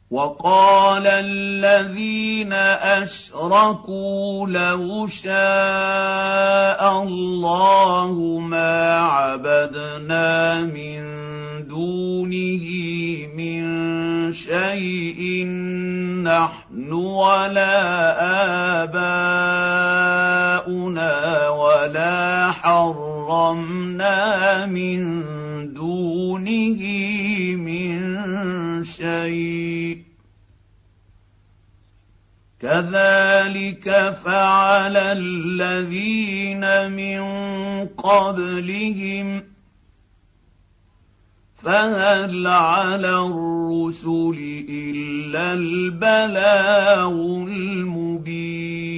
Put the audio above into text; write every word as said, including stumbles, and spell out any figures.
وقال الذين اشركوا لو شاء الله ما عبدنا من دونه من شيء نحن ولا آباؤنا ولا حرمنا من دونه من شيء كذلك فعل الذين من قبلهم فهل على الرسل إلا البلاغ المبين